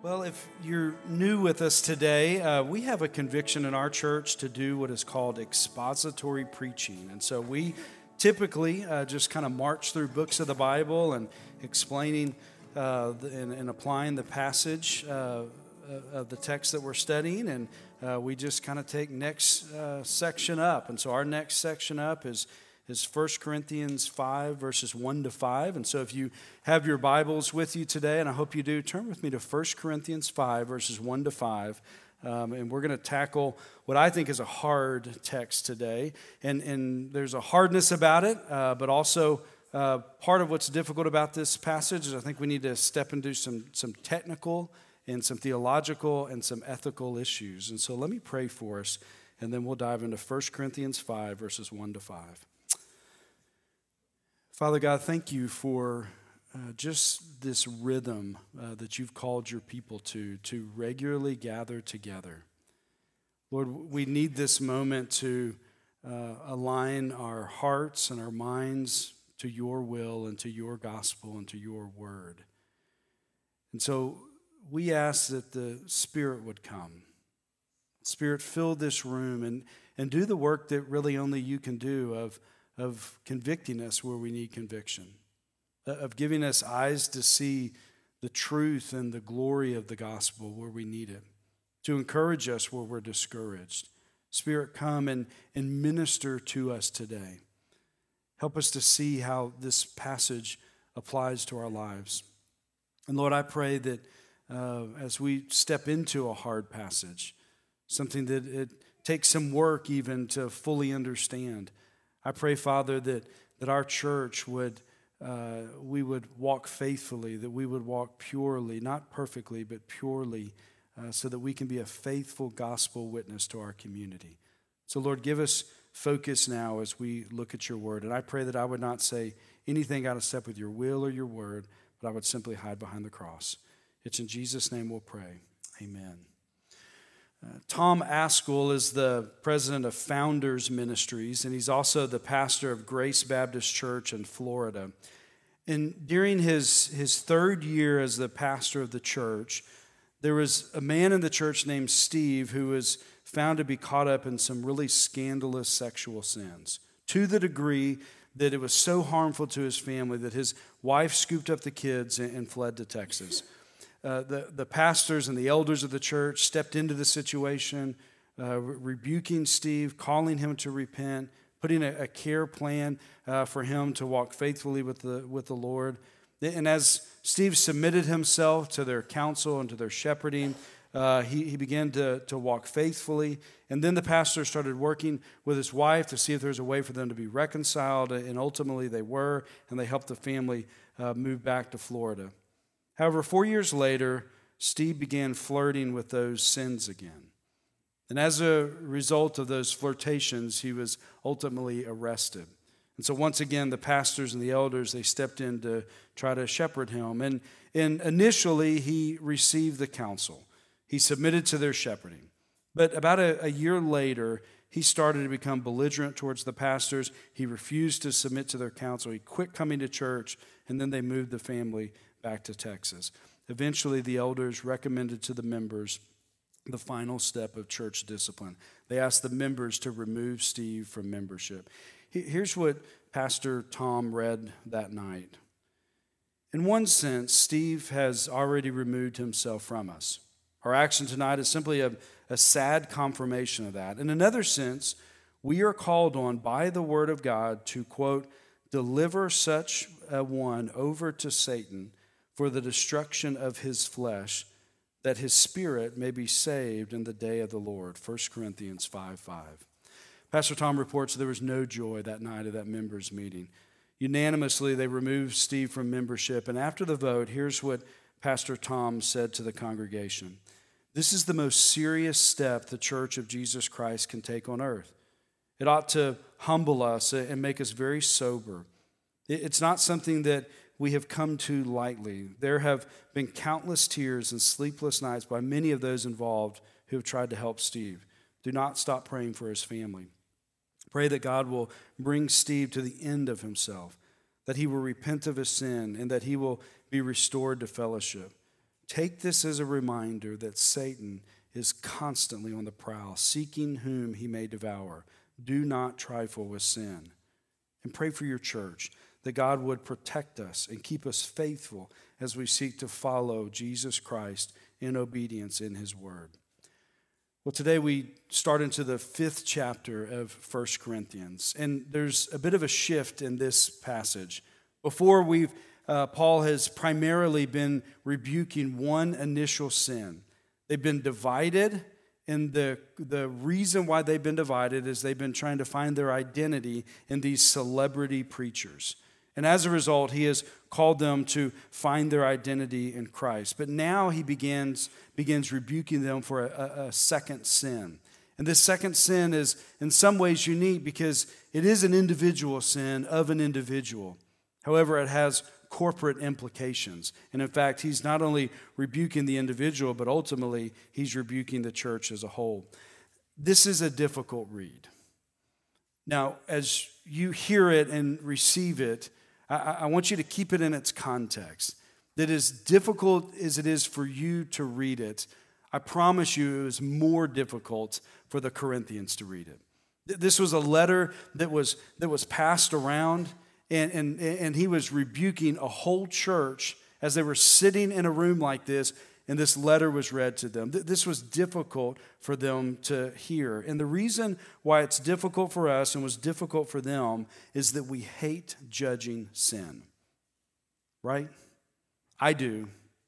Well, if you're new with us today, we have a conviction in our church to do what is called expository preaching. And so we typically just kind of march through books of the Bible and explaining and applying the passage of the text that we're studying. And we just kind of take next section up. And so our next section up is 1 Corinthians 5, verses 1 to 5. And so if you have your Bibles with you today, and I hope you do, turn with me to 1 Corinthians 5, verses 1 to 5. And we're going to tackle what I think is a hard text today. And there's a hardness about it, but also part of what's difficult about this passage is I think we need to step into some technical and some theological and some ethical issues. And so let me pray for us, and then we'll dive into 1 Corinthians 5, verses 1 to 5. Father God, thank you for just this rhythm that you've called your people to regularly gather together. Lord, we need this moment to align our hearts and our minds to your will and to your gospel and to your word. And so we ask that the Spirit would come. Spirit, fill this room and do the work that really only you can do of convicting us where we need conviction, of giving us eyes to see the truth and the glory of the gospel where we need it, to encourage us where we're discouraged. Spirit, come and minister to us today. Help us to see how this passage applies to our lives. And Lord, I pray that as we step into a hard passage, something that it takes some work even to fully understand, I pray, Father, that our church we would walk faithfully, that we would walk purely, not perfectly, but purely, so that we can be a faithful gospel witness to our community. So, Lord, give us focus now as we look at your word. And I pray that I would not say anything out of step with your will or your word, but I would simply hide behind the cross. It's in Jesus' name we'll pray. Amen. Tom Ascol is the president of Founders Ministries, and he's also the pastor of Grace Baptist Church in Florida. And during his third year as the pastor of the church, there was a man in the church named Steve who was found to be caught up in some really scandalous sexual sins, to the degree that it was so harmful to his family that his wife scooped up the kids and fled to Texas. The pastors and the elders of the church stepped into the situation, rebuking Steve, calling him to repent, putting a care plan for him to walk faithfully with the Lord. And as Steve submitted himself to their counsel and to their shepherding, he began to walk faithfully. And then the pastor started working with his wife to see if there was a way for them to be reconciled. And ultimately they were, and they helped the family move back to Florida. However, 4 years later, Steve began flirting with those sins again. And as a result of those flirtations, he was ultimately arrested. And so once again, the pastors and the elders, they stepped in to try to shepherd him. And initially, he received the counsel. He submitted to their shepherding. But about a year later, he started to become belligerent towards the pastors. He refused to submit to their counsel. He quit coming to church, and then they moved the family back to Texas. Eventually, the elders recommended to the members the final step of church discipline. They asked the members to remove Steve from membership. Here's what Pastor Tom read that night. In one sense, Steve has already removed himself from us. Our action tonight is simply a sad confirmation of that. In another sense, we are called on by the word of God to, quote, deliver such a one over to Satan for the destruction of his flesh, that his spirit may be saved in the day of the Lord. 1 Corinthians 5:5. Pastor Tom reports there was no joy that night of that members' meeting. Unanimously, they removed Steve from membership. And after the vote, here's what Pastor Tom said to the congregation. This is the most serious step the Church of Jesus Christ can take on earth. It ought to humble us and make us very sober. It's not something that we have come to lightly. There have been countless tears and sleepless nights by many of those involved who have tried to help Steve. Do not stop praying for his family. Pray that God will bring Steve to the end of himself, that he will repent of his sin, and that he will be restored to fellowship. Take this as a reminder that Satan is constantly on the prowl, seeking whom he may devour. Do not trifle with sin. And pray for your church, that God would protect us and keep us faithful as we seek to follow Jesus Christ in obedience in his word. Well, today we start into the 5th chapter of 1 Corinthians, and there's a bit of a shift in this passage. Before Paul has primarily been rebuking one initial sin. They've been divided, and the reason why they've been divided is they've been trying to find their identity in these celebrity preachers. And as a result, he has called them to find their identity in Christ. But now he begins rebuking them for a second sin. And this second sin is in some ways unique because it is an individual sin of an individual. However, it has corporate implications. And in fact, he's not only rebuking the individual, but ultimately he's rebuking the church as a whole. This is a difficult read. Now, as you hear it and receive it, I want you to keep it in its context. That as difficult as it is for you to read it, I promise you it was more difficult for the Corinthians to read it. This was a letter that was passed around, and he was rebuking a whole church as they were sitting in a room like this, and this letter was read to them. This was difficult for them to hear. And the reason why it's difficult for us and was difficult for them is that we hate judging sin. Right? I do.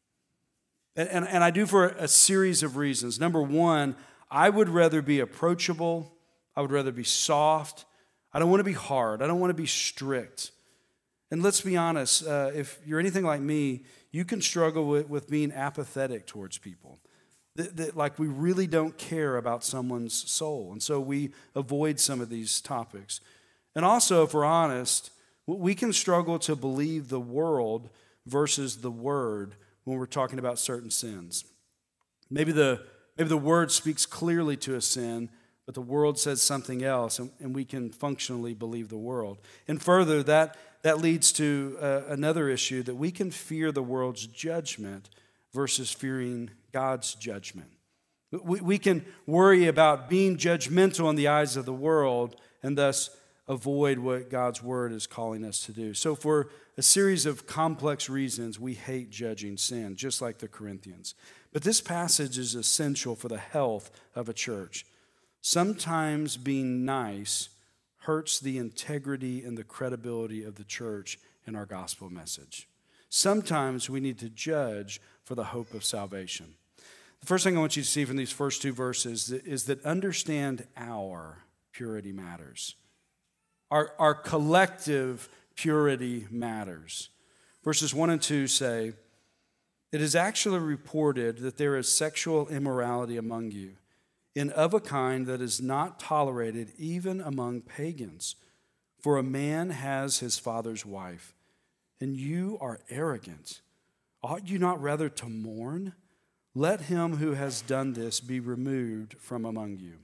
And I do for a series of reasons. Number one, I would rather be approachable. I would rather be soft. I don't want to be hard. I don't want to be strict. And let's be honest, if you're anything like me, you can struggle with being apathetic towards people. Like we really don't care about someone's soul. And so we avoid some of these topics. And also, if we're honest, we can struggle to believe the world versus the word when we're talking about certain sins. Maybe the word speaks clearly to a sin, but the world says something else, and we can functionally believe the world. And further, that leads to another issue, that we can fear the world's judgment versus fearing God's judgment. We can worry about being judgmental in the eyes of the world and thus avoid what God's word is calling us to do. So for a series of complex reasons, we hate judging sin, just like the Corinthians. But this passage is essential for the health of a church. Sometimes being nice hurts the integrity and the credibility of the church in our gospel message. Sometimes we need to judge for the hope of salvation. The first thing I want you to see from these first two verses is that understand our purity matters. Our collective purity matters. Verses 1 and 2 say, "It is actually reported that there is sexual immorality among you, and of a kind that is not tolerated even among pagans. For a man has his father's wife, and you are arrogant. Ought you not rather to mourn? Let him who has done this be removed from among you."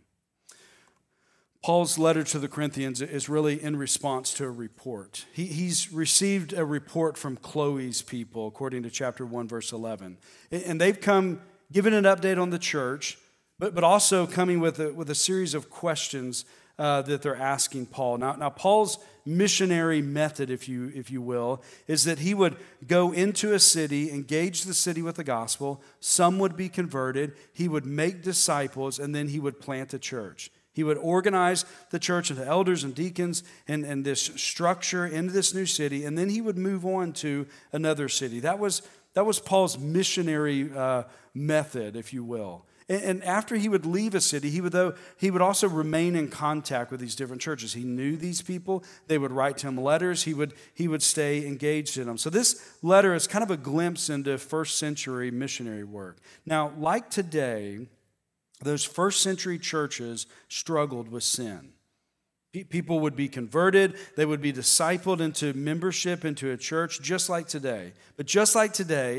Paul's letter to the Corinthians is really in response to a report. He's received a report from Chloe's people, according to chapter 1, verse 11. And they've come giving an update on the church, but also coming with a series of questions that they're asking Paul. Now Paul's missionary method, if you will, is that he would go into a city, engage the city with the gospel. Some would be converted. He would make disciples, and then he would plant a church. He would organize the church into elders and deacons and this structure into this new city, and then he would move on to another city. That was Paul's missionary method, if you will. And after he would leave a city, he would also remain in contact with these different churches. He knew these people. They would write to him letters. He would stay engaged in them. So this letter is kind of a glimpse into first century missionary work. Now, like today, those first century churches struggled with sin. People would be converted. They would be discipled into membership into a church, just like today. But just like today,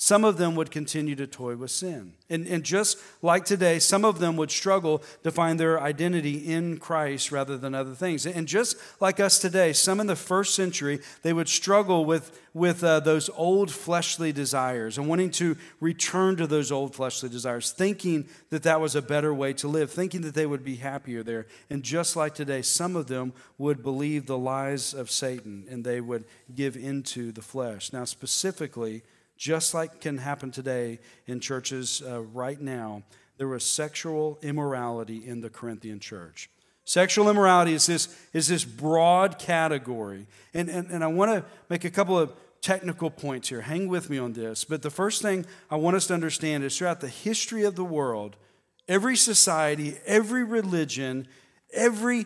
Some of them would continue to toy with sin. And just like today, some of them would struggle to find their identity in Christ rather than other things. And just like us today, some in the first century, they would struggle with those old fleshly desires and wanting to return to those old fleshly desires, thinking that that was a better way to live, thinking that they would be happier there. And just like today, some of them would believe the lies of Satan and they would give into the flesh. Now, specifically, just like can happen today in churches right now, there was sexual immorality in the Corinthian church. Sexual immorality is this broad category. And I want to make a couple of technical points here. Hang with me on this. But the first thing I want us to understand is throughout the history of the world, every society, every religion, every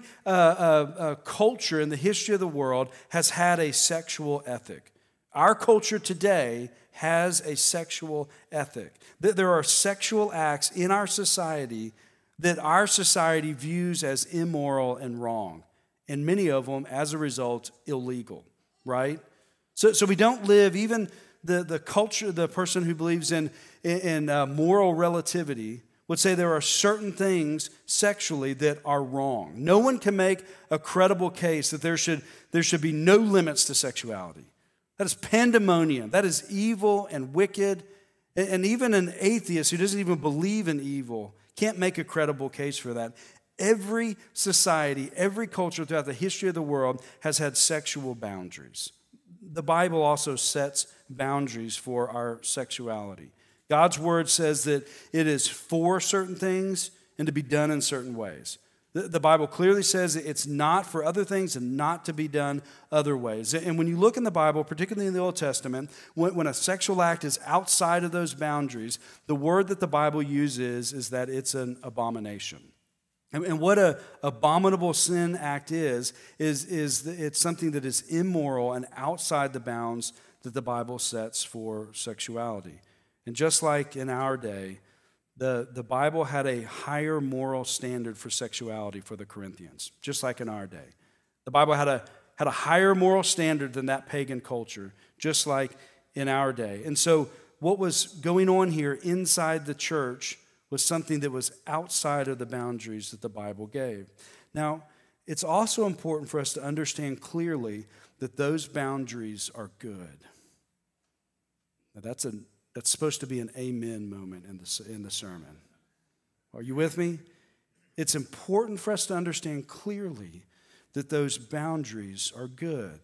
culture in the history of the world has had a sexual ethic. Our culture today has a sexual ethic. There are sexual acts in our society that our society views as immoral and wrong, and many of them, as a result, illegal, right? So we don't live, even the culture, the person who believes in moral relativity would say there are certain things sexually that are wrong. No one can make a credible case that there should be no limits to sexuality. That is pandemonium. That is evil and wicked. And even an atheist who doesn't even believe in evil can't make a credible case for that. Every society, every culture throughout the history of the world has had sexual boundaries. The Bible also sets boundaries for our sexuality. God's word says that it is for certain things and to be done in certain ways. The Bible clearly says it's not for other things and not to be done other ways. And when you look in the Bible, particularly in the Old Testament, when a sexual act is outside of those boundaries, the word that the Bible uses is that it's an abomination. And what an abominable sin act is it's something that is immoral and outside the bounds that the Bible sets for sexuality. And just like in our day, the Bible had a higher moral standard for sexuality for the Corinthians, just like in our day. The Bible had a higher moral standard than that pagan culture, just like in our day. And so what was going on here inside the church was something that was outside of the boundaries that the Bible gave. Now, it's also important for us to understand clearly that those boundaries are good. Now, that's supposed to be an amen moment in the sermon. Are you with me? It's important for us to understand clearly that those boundaries are good.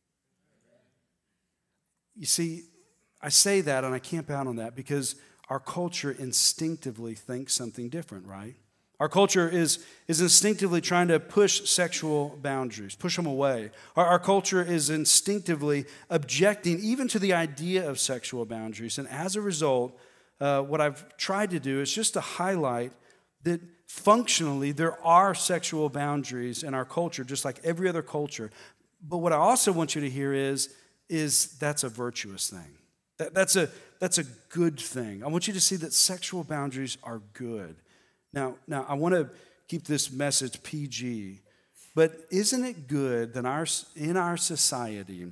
You see, I say that and I camp out on that because our culture instinctively thinks something different, right? Our culture is instinctively trying to push sexual boundaries, push them away. Our culture is instinctively objecting even to the idea of sexual boundaries. And as a result, what I've tried to do is just to highlight that functionally there are sexual boundaries in our culture, just like every other culture. But what I also want you to hear is that's a virtuous thing. That's a good thing. I want you to see that sexual boundaries are good. Now, I want to keep this message PG, but isn't it good that in our society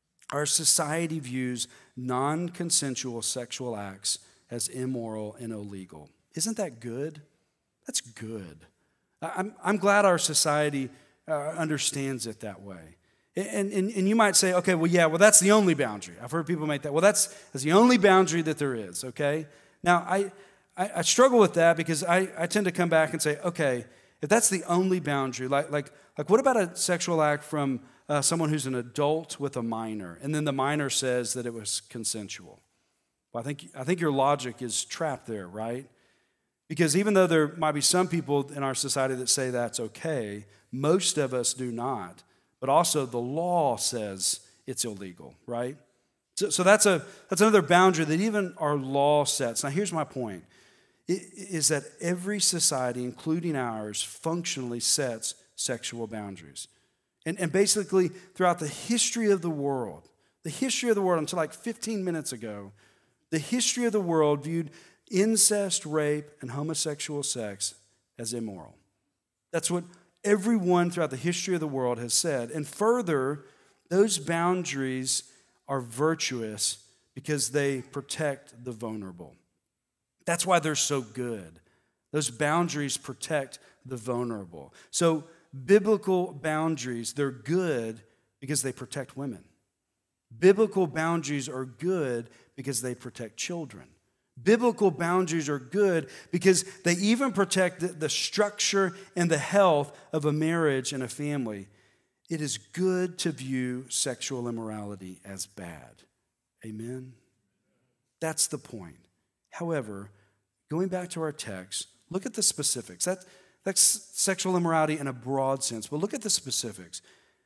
views non-consensual sexual acts as immoral and illegal? Isn't that good? That's good. I'm glad our society understands it that way. And you might say, okay, well, that's the only boundary. I've heard people make that. Well, that's the only boundary that there is, okay? Now, I struggle with that because I tend to come back and say, okay, if that's the only boundary, like what about a sexual act from someone who's an adult with a minor, and then the minor says that it was consensual? Well, I think your logic is trapped there, right? Because even though there might be some people in our society that say that's okay, most of us do not. But also the law says it's illegal, right? So that's another boundary that even our law sets. Now here's my point. Is that every society, including ours, functionally sets sexual boundaries. And basically, throughout the history of the world until like 15 minutes ago, the history of the world viewed incest, rape, and homosexual sex as immoral. That's what everyone throughout the history of the world has said. And further, those boundaries are virtuous because they protect the vulnerable. That's why they're so good. Those boundaries protect the vulnerable. So biblical boundaries, they're good because they protect women. Biblical boundaries are good because they protect children. Biblical boundaries are good because they even protect the structure and the health of a marriage and a family. It is good to view sexual immorality as bad. Amen? That's the point. However, going back to our text, look at the specifics. That's sexual immorality in a broad sense, but look at the specifics.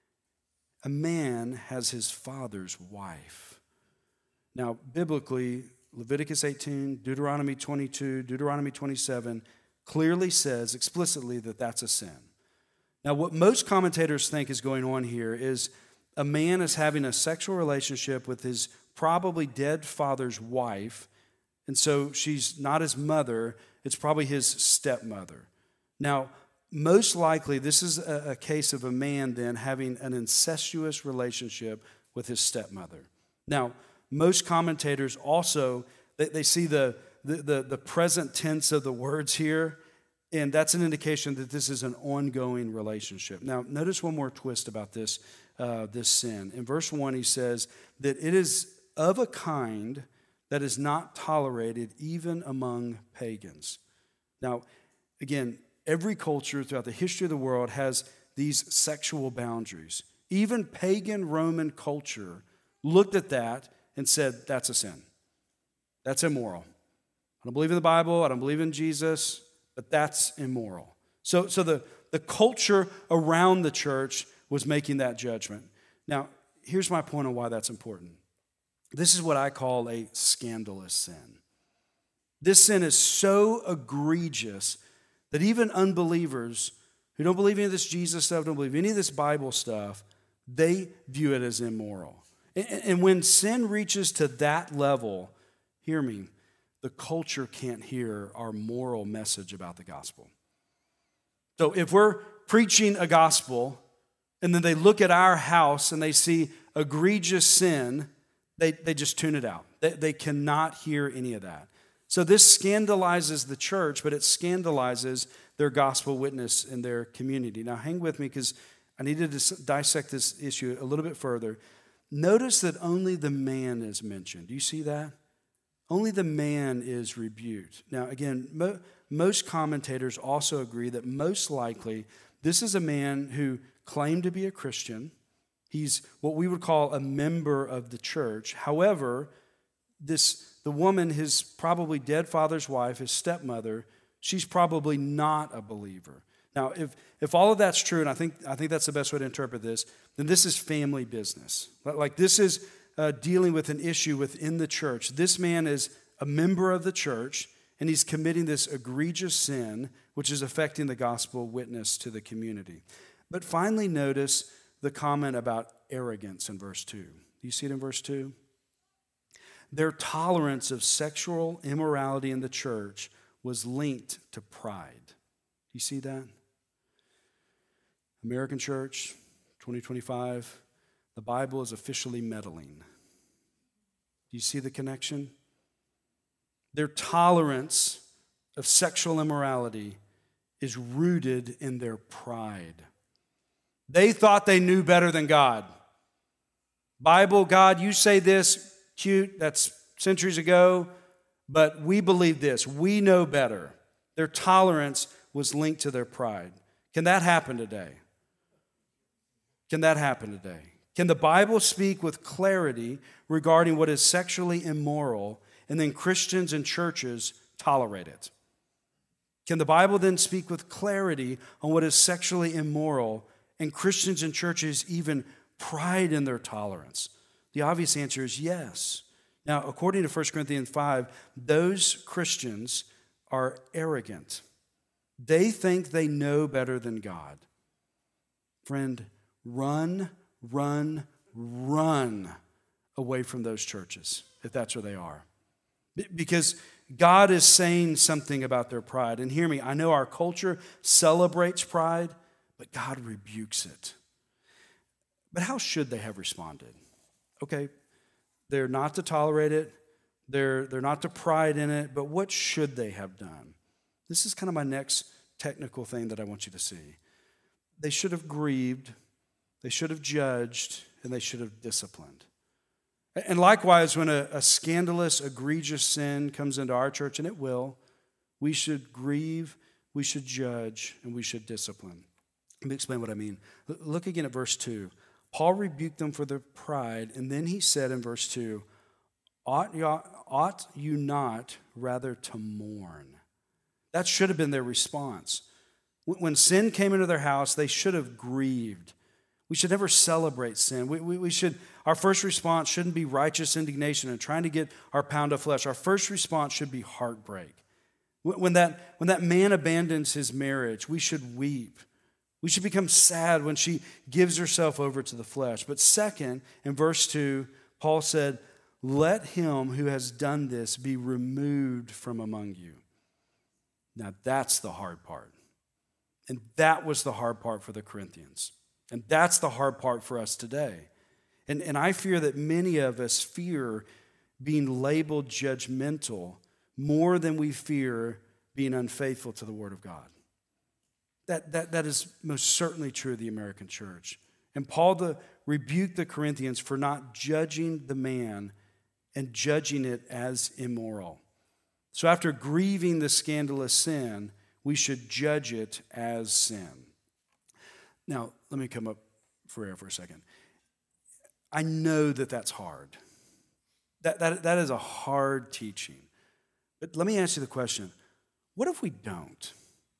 A man has his father's wife. Now, biblically, Leviticus 18, Deuteronomy 22, Deuteronomy 27 clearly says explicitly that that's a sin. Now, what most commentators think is going on here is a man is having a sexual relationship with his probably dead father's wife, and so she's not his mother, it's probably his stepmother. Now, most likely, this is a case of a man then having an incestuous relationship with his stepmother. Now, most commentators also, they see the present tense of the words here, and that's an indication that this is an ongoing relationship. Now, notice one more twist about this sin. In verse 1, he says that it is of a kind that is not tolerated even among pagans. Now, again, every culture throughout the history of the world has these sexual boundaries. Even pagan Roman culture looked at that and said, that's a sin. That's immoral. I don't believe in the Bible. I don't believe in Jesus, but that's immoral. So the culture around the church was making that judgment. Now, here's my point on why that's important. This is what I call a scandalous sin. This sin is so egregious that even unbelievers who don't believe any of this Jesus stuff, don't believe any of this Bible stuff, they view it as immoral. And when sin reaches to that level, hear me, the culture can't hear our moral message about the gospel. So if we're preaching a gospel and then they look at our house and they see egregious sin, they just tune it out. They cannot hear any of that. So this scandalizes the church, but it scandalizes their gospel witness in their community. Now hang with me because I need to dissect this issue a little bit further. Notice that only the man is mentioned. Do you see that? Only the man is rebuked. Now again, most commentators also agree that most likely this is a man who claimed to be a Christian. He's what we would call a member of the church. However, the woman, his probably dead father's wife, his stepmother, she's probably not a believer. Now, if all of that's true, and I think that's the best way to interpret this, then this is family business. Like this is dealing with an issue within the church. This man is a member of the church, and he's committing this egregious sin, which is affecting the gospel witness to the community. But finally, notice the comment about arrogance in verse 2. Do you see it in verse 2? Their tolerance of sexual immorality in the church was linked to pride. Do you see that? American church, 2025, the Bible is officially meddling. Do you see the connection? Their tolerance of sexual immorality is rooted in their pride. They thought they knew better than God. Bible, God, you say this, cute, that's centuries ago, but we believe this. We know better. Their tolerance was linked to their pride. Can that happen today? Can that happen today? Can the Bible speak with clarity regarding what is sexually immoral, and then Christians and churches tolerate it? Can the Bible then speak with clarity on what is sexually immoral, and Christians and churches even pride in their tolerance? The obvious answer is yes. Now, according to 1 Corinthians 5, those Christians are arrogant. They think they know better than God. Friend, run away from those churches if that's where they are. Because God is saying something about their pride. And hear me, I know our culture celebrates pride, but God rebukes it. But how should they have responded? Okay, They're not to tolerate it. They're not to pride in it. But what should they have done? This is kind of my next technical thing that I want you to see. They should have grieved. They should have judged. And they should have disciplined. And likewise, when a scandalous, egregious sin comes into our church, and it will, we should grieve, we should judge, and we should discipline. Let me explain what I mean. Look again at verse 2. Paul rebuked them for their pride, and then he said in verse 2, ought you not rather to mourn? That should have been their response. When sin came into their house, they should have grieved. We should never celebrate sin. Our first response shouldn't be righteous indignation and trying to get our pound of flesh. Our first response should be heartbreak. When that man abandons his marriage, we should weep. We should become sad when she gives herself over to the flesh. But second, in verse 2, Paul said, let him who has done this be removed from among you. Now that's the hard part. And that was the hard part for the Corinthians. And that's the hard part for us today. And I fear that many of us fear being labeled judgmental more than we fear being unfaithful to the Word of God. That is most certainly true of the American church. And Paul rebuked the Corinthians for not judging the man and judging it as immoral. So after grieving the scandalous sin, we should judge it as sin. Now, let me come up for air for a second. I know that that's hard. That is a hard teaching. But let me ask you the question, what if we don't?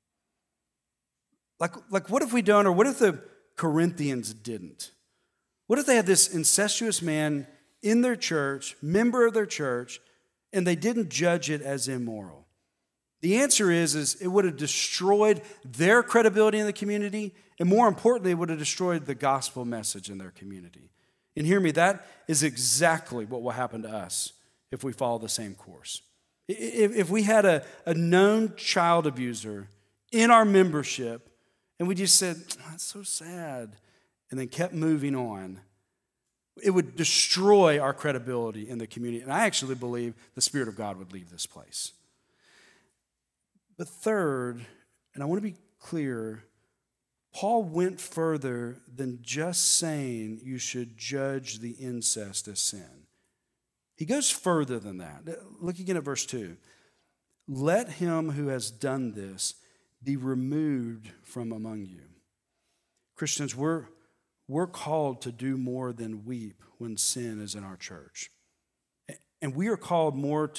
Like what if we don't, or what if the Corinthians didn't? What if they had this incestuous man in their church, member of their church, and they didn't judge it as immoral? The answer is it would have destroyed their credibility in the community, and more importantly, it would have destroyed the gospel message in their community. And hear me, that is exactly what will happen to us if we follow the same course. If we had a known child abuser in our membership, and we just said, that's so sad, and then kept moving on, it would destroy our credibility in the community. And I actually believe the Spirit of God would leave this place. But third, and I want to be clear, Paul went further than just saying you should judge the incest as sin. He goes further than that. Look again at verse 2. Let him who has done this be removed from among you. Christians, we're called to do more than weep when sin is in our church. And we are called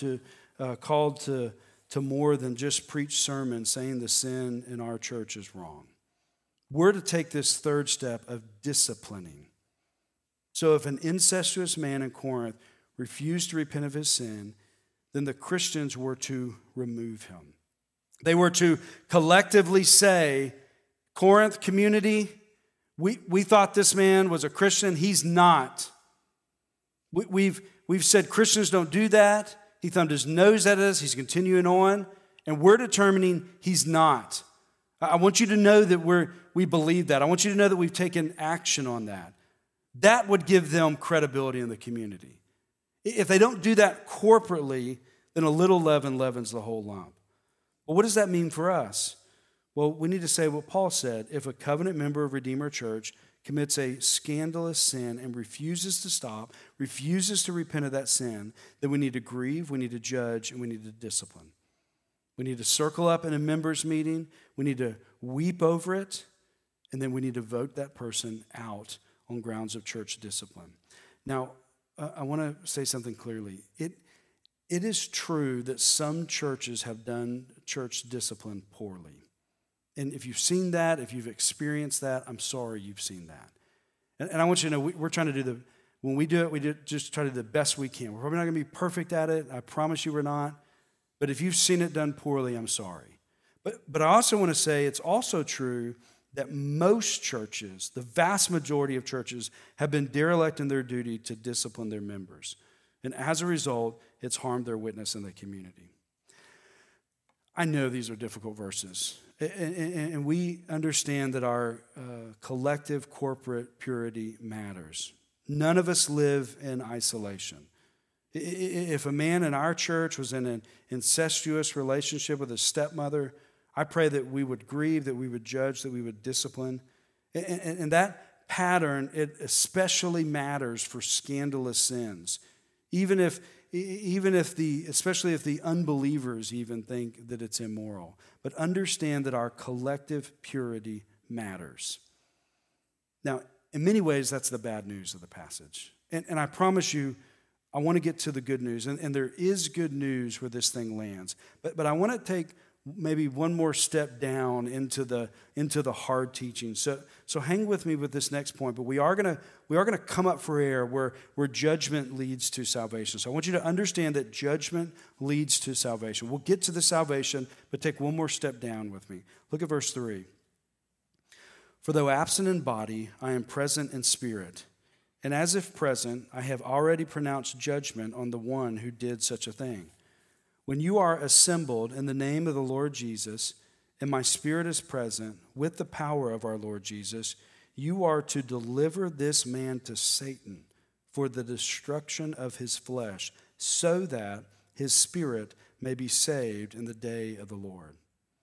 to more than just preach sermons saying the sin in our church is wrong. We're to take this third step of disciplining. So if an incestuous man in Corinth refused to repent of his sin, then the Christians were to remove him. They were to collectively say, Corinth community, we thought this man was a Christian. He's not. We've said Christians don't do that. He thumbed his nose at us. He's continuing on. And we're determining he's not. I want you to know that we believe that. I want you to know that we've taken action on that. That would give them credibility in the community. If they don't do that corporately, then a little leaven leavens the whole lump. Well, what does that mean for us? Well, we need to say what Paul said. If a covenant member of Redeemer Church commits a scandalous sin and refuses to stop, refuses to repent of that sin, then we need to grieve, we need to judge, and we need to discipline. We need to circle up in a members' meeting. We need to weep over it. And then we need to vote that person out on grounds of church discipline. Now, I want to say something clearly. It is true that some churches have done church discipline poorly. And if you've seen that, if you've experienced that, I'm sorry you've seen that. And I want you to know, we're trying to do when we do it, just try to do the best we can. We're probably not going to be perfect at it. I promise you we're not. But if you've seen it done poorly, I'm sorry. But I also want to say it's also true that most churches, the vast majority of churches, have been derelict in their duty to discipline their members. And as a result, it's harmed their witness in the community. I know these are difficult verses. And we understand that our collective corporate purity matters. None of us live in isolation. If a man in our church was in an incestuous relationship with his stepmother, I pray that we would grieve, that we would judge, that we would discipline. And that pattern, it especially matters for scandalous sins. Especially if the unbelievers even think that it's immoral. But understand that our collective purity matters. Now, in many ways, that's the bad news of the passage. And I promise you, I want to get to the good news. And there is good news where this thing lands. But I want to take maybe one more step down into the hard teaching. So hang with me with this next point. But we are gonna come up for air where judgment leads to salvation. So I want you to understand that judgment leads to salvation. We'll get to the salvation, but take one more step down with me. Look at verse 3. For though absent in body, I am present in spirit. And as if present, I have already pronounced judgment on the one who did such a thing. When you are assembled in the name of the Lord Jesus, and my spirit is present with the power of our Lord Jesus, you are to deliver this man to Satan for the destruction of his flesh, so that his spirit may be saved in the day of the Lord.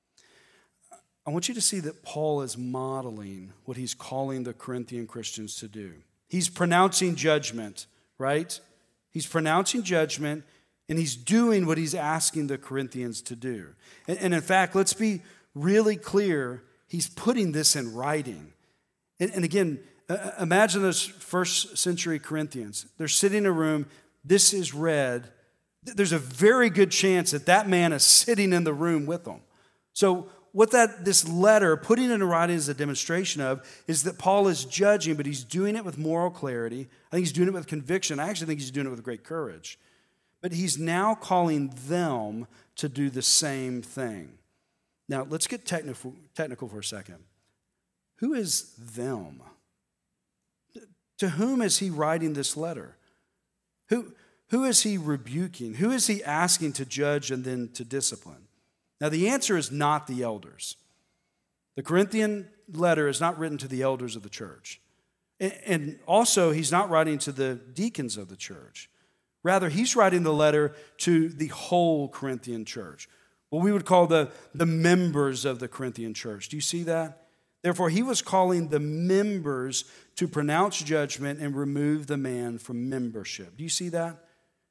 I want you to see that Paul is modeling what he's calling the Corinthian Christians to do. He's pronouncing judgment, right? He's pronouncing judgment, and he's doing what he's asking the Corinthians to do. And in fact, let's be really clear, he's putting this in writing. And again, imagine those first century Corinthians. They're sitting in a room, this is read. There's a very good chance that man is sitting in the room with them. So what this letter, putting it in writing as a demonstration of, is that Paul is judging, but he's doing it with moral clarity. I think he's doing it with conviction. I actually think he's doing it with great courage. But he's now calling them to do the same thing. Now, let's get technical for a second. Who is them? To whom is he writing this letter? Who is he rebuking? Who is he asking to judge and then to discipline? Now, the answer is not the elders. The Corinthian letter is not written to the elders of the church. And also, he's not writing to the deacons of the church. Rather, he's writing the letter to the whole Corinthian church, what we would call the members of the Corinthian church. Do you see that? Therefore, he was calling the members to pronounce judgment and remove the man from membership. Do you see that?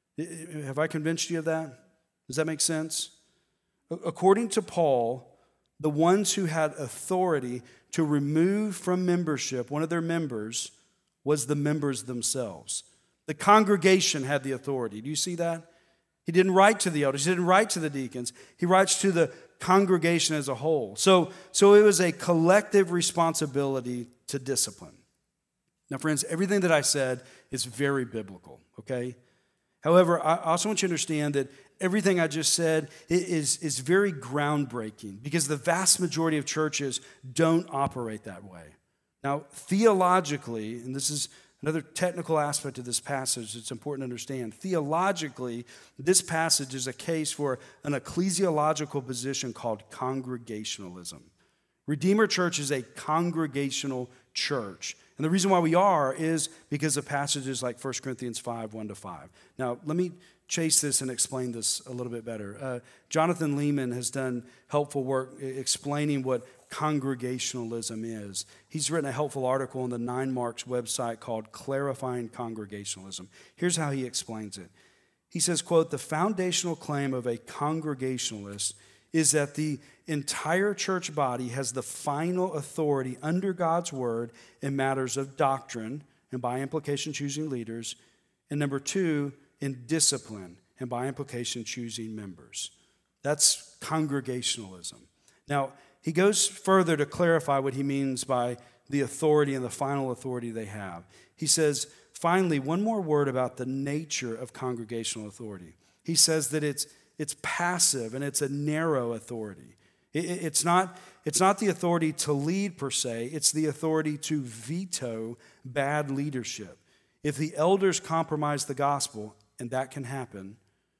Have I convinced you of that? Does that make sense? According to Paul, the ones who had authority to remove from membership one of their members was the members themselves. The congregation had the authority. Do you see that? He didn't write to the elders. He didn't write to the deacons. He writes to the congregation as a whole. So it was a collective responsibility to discipline. Now, friends, everything that I said is very biblical, okay? However, I also want you to understand that everything I just said is very groundbreaking because the vast majority of churches don't operate that way. Now, theologically, and this is another technical aspect of this passage that's important to understand. Theologically, this passage is a case for an ecclesiological position called congregationalism. Redeemer Church is a congregational church. And the reason why we are is because of passages like 1 Corinthians 5, 1-5. Now, let me chase this and explain this a little bit better. Jonathan Leeman has done helpful work explaining what congregationalism is. He's written a helpful article on the 9 Marks website called Clarifying Congregationalism. Here's how he explains it. He says, quote, "The foundational claim of a congregationalist is that the entire church body has the final authority under God's word in matters of doctrine, and by implication choosing leaders, and number 2, in discipline, and by implication choosing members." That's congregationalism. Now, he goes further to clarify what he means by the authority and the final authority they have. He says, finally, one more word about the nature of congregational authority. He says that it's passive and it's a narrow authority. It's not the authority to lead per se, it's the authority to veto bad leadership. If the elders compromise the gospel, and that can happen,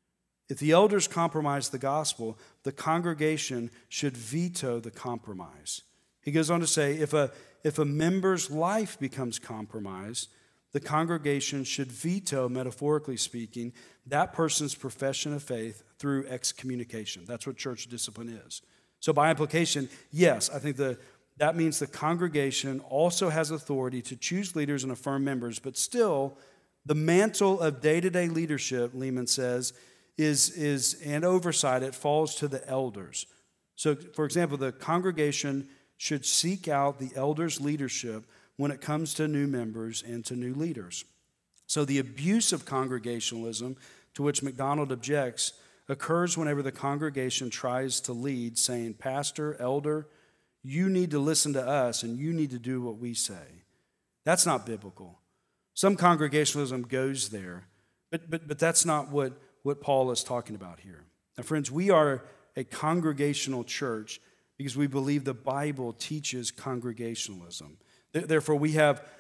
if the elders compromise the gospel, the congregation should veto the compromise. He goes on to say, if a member's life becomes compromised, the congregation should veto, metaphorically speaking, that person's profession of faith through excommunication. That's what church discipline is. So by implication, yes, I think that means the congregation also has authority to choose leaders and affirm members, but still, the mantle of day-to-day leadership, Lehman says, is and oversight, it falls to the elders. So, for example, the congregation should seek out the elders' leadership when it comes to new members and to new leaders. So the abuse of congregationalism, to which MacDonald objects, occurs whenever the congregation tries to lead, saying, "Pastor, elder, you need to listen to us and you need to do what we say." That's not biblical. Some congregationalism goes there, but that's not what Paul is talking about here. Now, friends, we are a congregational church because we believe the Bible teaches congregationalism. Therefore, we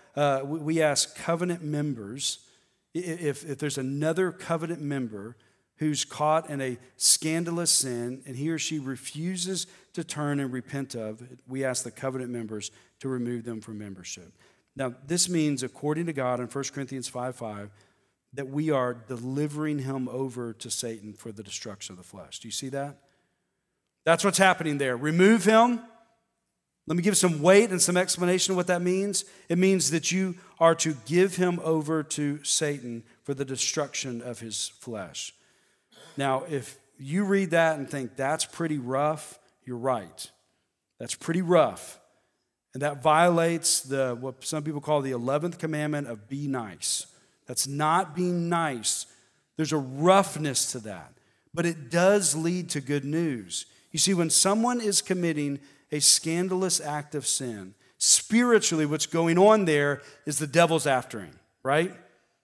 ask covenant members, if there's another covenant member who's caught in a scandalous sin and he or she refuses to turn and repent of, we ask the covenant members to remove them from membership. Now, this means, according to God in 1 Corinthians 5:5, that we are delivering him over to Satan for the destruction of the flesh. Do you see that? That's what's happening there. Remove him. Let me give some weight and some explanation of what that means. It means that you are to give him over to Satan for the destruction of his flesh. Now, if you read that and think that's pretty rough, you're right. That's pretty rough. And that violates what some people call the 11th commandment of be nice. That's not being nice. There's a roughness to that. But it does lead to good news. You see, when someone is committing a scandalous act of sin, spiritually what's going on there is the devil's after him, right?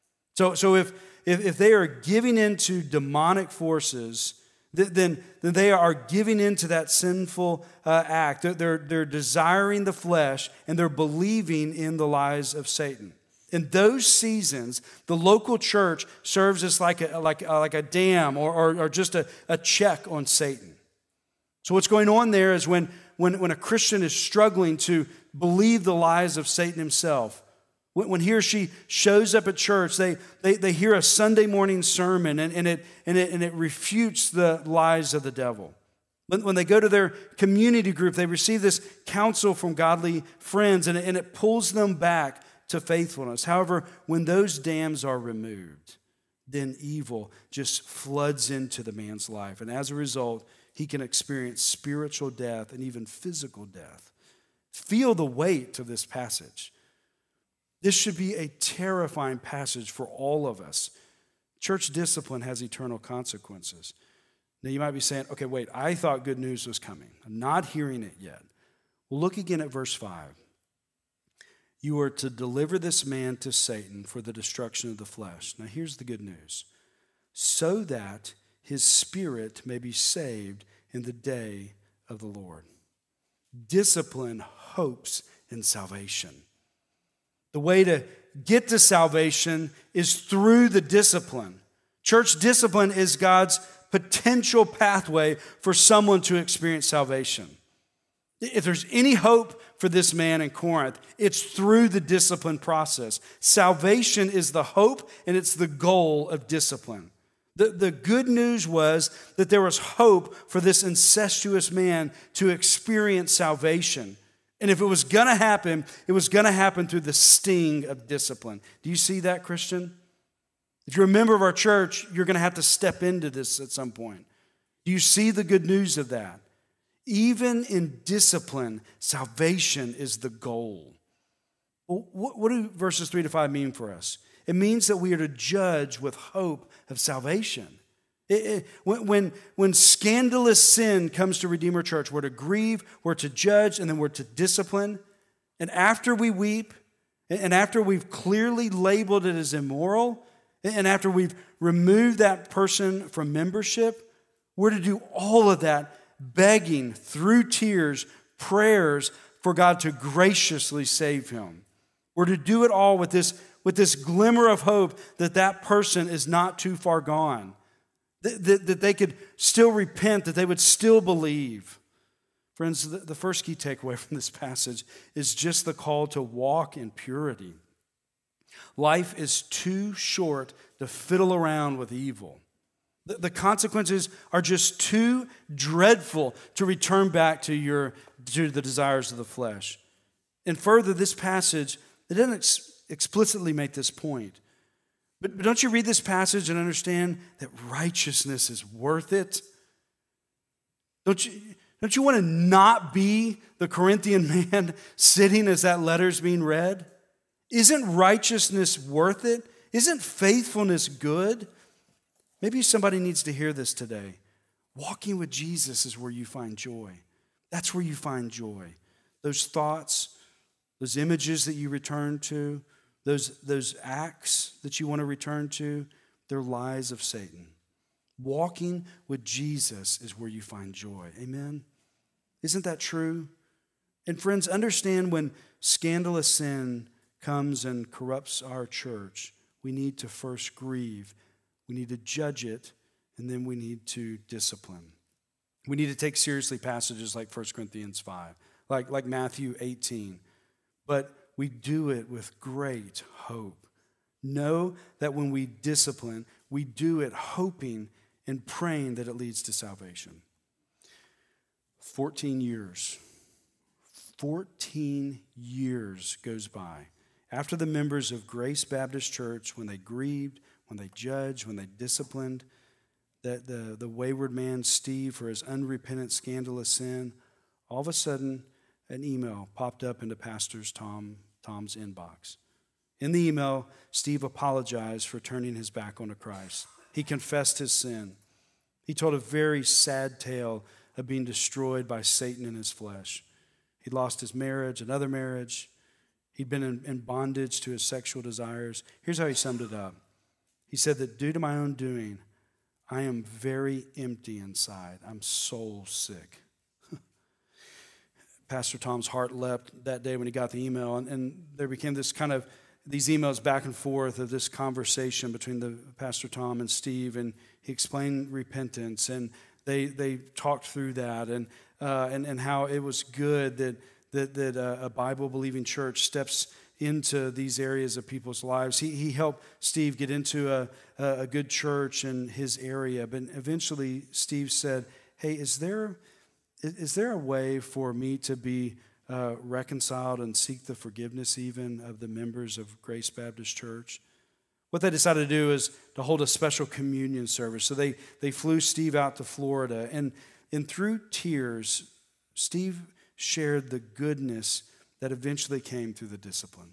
So if they are giving into demonic forces, then they are giving into that sinful act. They're desiring the flesh and they're believing in the lies of Satan. In those seasons, the local church serves as like a dam or just a check on Satan. So what's going on there is when a Christian is struggling to believe the lies of Satan himself, when he or she shows up at church, they hear a Sunday morning sermon and it refutes the lies of the devil. When they go to their community group, they receive this counsel from godly friends and it pulls them back to faithfulness. However, when those dams are removed, then evil just floods into the man's life. And as a result, he can experience spiritual death and even physical death. Feel the weight of this passage. This should be a terrifying passage for all of us. Church discipline has eternal consequences. Now you might be saying, okay, wait, I thought good news was coming. I'm not hearing it yet. Well, look again at verse 5. You are to deliver this man to Satan for the destruction of the flesh. Now here's the good news. So that his spirit may be saved in the day of the Lord. Discipline hopes in salvation. The way to get to salvation is through the discipline. Church discipline is God's potential pathway for someone to experience salvation. If there's any hope for this man in Corinth, it's through the discipline process. Salvation is the hope and it's the goal of discipline. The good news was that there was hope for this incestuous man to experience salvation. And if it was going to happen, it was going to happen through the sting of discipline. Do you see that, Christian? If you're a member of our church, you're going to have to step into this at some point. Do you see the good news of that? Even in discipline, salvation is the goal. Well, what do verses 3-5 mean for us? It means that we are to judge with hope of salvation. When scandalous sin comes to Redeemer Church, we're to grieve, we're to judge, and then we're to discipline. And after we weep, and after we've clearly labeled it as immoral, and after we've removed that person from membership, we're to do all of that begging through tears, prayers for God to graciously save him. We're to do it all with this glimmer of hope that that person is not too far gone, that they could still repent, that they would still believe. Friends, the first key takeaway from this passage is just the call to walk in purity. Life is too short to fiddle around with evil. The consequences are just too dreadful to return back to the desires of the flesh. And further, this passage, it doesn't explicitly make this point. But don't you read this passage and understand that righteousness is worth it? Don't you want to not be the Corinthian man sitting as that letter's being read? Isn't righteousness worth it? Isn't faithfulness good? Maybe somebody needs to hear this today. Walking with Jesus is where you find joy. That's where you find joy. Those thoughts, those images that you return to, those acts that you want to return to, they're lies of Satan. Walking with Jesus is where you find joy. Amen? Isn't that true? And friends, understand when scandalous sin comes and corrupts our church, we need to first grieve. We need to judge it, and then we need to discipline. We need to take seriously passages like 1 Corinthians 5, like Matthew 18. But we do it with great hope. Know that when we discipline, we do it hoping and praying that it leads to salvation. 14 years. 14 years goes by after the members of Grace Baptist Church, when they grieved, when they judged, when they disciplined that the wayward man Steve for his unrepentant, scandalous sin, all of a sudden an email popped up into Pastor Tom's inbox. In the email, Steve apologized for turning his back on Christ. He confessed his sin. He told a very sad tale of being destroyed by Satan in his flesh. He'd lost his marriage, another marriage. He'd been in bondage to his sexual desires. Here's how he summed it up. He said that due to my own doing, I am very empty inside. I'm soul sick. Pastor Tom's heart leapt that day when he got the email, and there became these emails back and forth of this conversation between the Pastor Tom and Steve, and he explained repentance, and they talked through that, and how it was good that a Bible-believing church steps into these areas of people's lives. He helped Steve get into a good church in his area, but eventually Steve said, hey, is there a way for me to be reconciled and seek the forgiveness even of the members of Grace Baptist Church? What they decided to do is to hold a special communion service. So they flew Steve out to Florida, and through tears, Steve shared the goodness that eventually came through the discipline.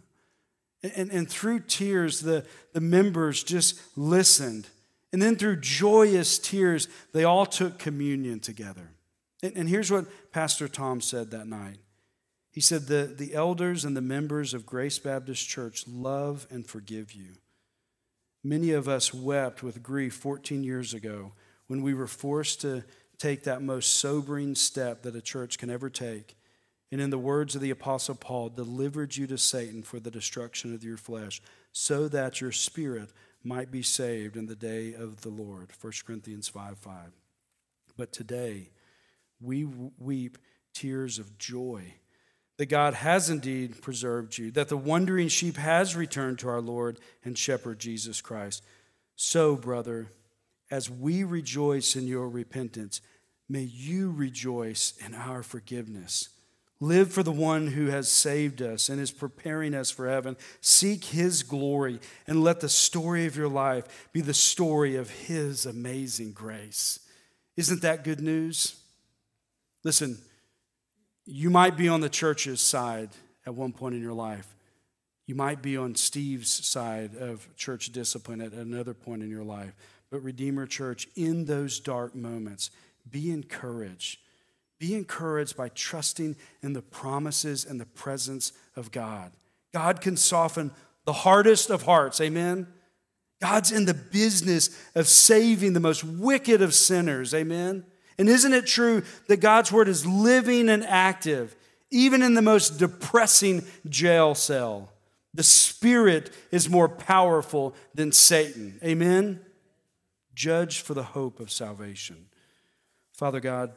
and through tears, the members just listened. And then through joyous tears, they all took communion together. And here's what Pastor Tom said that night. He said, the elders and the members of Grace Baptist Church love and forgive you. Many of us wept with grief 14 years ago when we were forced to take that most sobering step that a church can ever take. And in the words of the Apostle Paul, delivered you to Satan for the destruction of your flesh, so that your spirit might be saved in the day of the Lord. 1 Corinthians 5:5. But today, we weep tears of joy that God has indeed preserved you, that the wandering sheep has returned to our Lord and Shepherd Jesus Christ. So, brother, as we rejoice in your repentance, may you rejoice in our forgiveness. Live for the one who has saved us and is preparing us for heaven. Seek his glory and let the story of your life be the story of his amazing grace. Isn't that good news? Listen, you might be on the church's side at one point in your life. You might be on Steve's side of church discipline at another point in your life. But Redeemer Church, in those dark moments, be encouraged. Be encouraged by trusting in the promises and the presence of God. God can soften the hardest of hearts, amen? God's in the business of saving the most wicked of sinners, amen? And isn't it true that God's word is living and active, even in the most depressing jail cell? The Spirit is more powerful than Satan. Amen? Judge for the hope of salvation. Father God,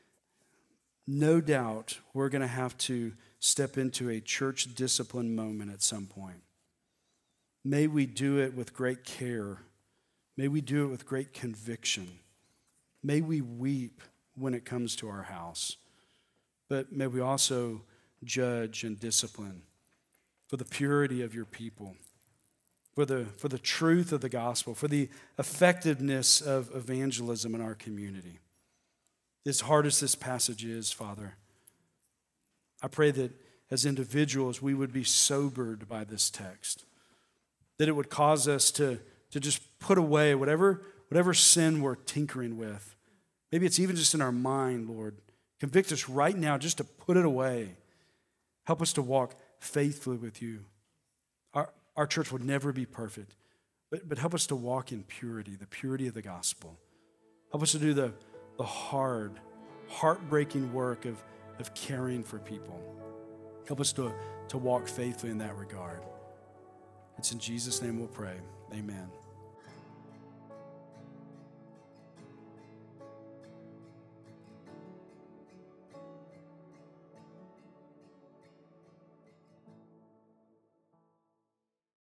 no doubt we're going to have to step into a church discipline moment at some point. may we do it with great care. May we do it with great conviction. May we weep when it comes to our house. But may we also judge and discipline for the purity of your people, for the truth of the gospel, for the effectiveness of evangelism in our community. As hard as this passage is, Father, I pray that as individuals we would be sobered by this text, that it would cause us to just put away whatever sin we're tinkering with. Maybe it's even just in our mind, Lord. Convict us right now just to put it away. Help us to walk faithfully with you. Our church would never be perfect, but help us to walk in purity, the purity of the gospel. Help us to do the hard, heartbreaking work of caring for people. Help us to walk faithfully in that regard. It's in Jesus' name we'll pray. Amen.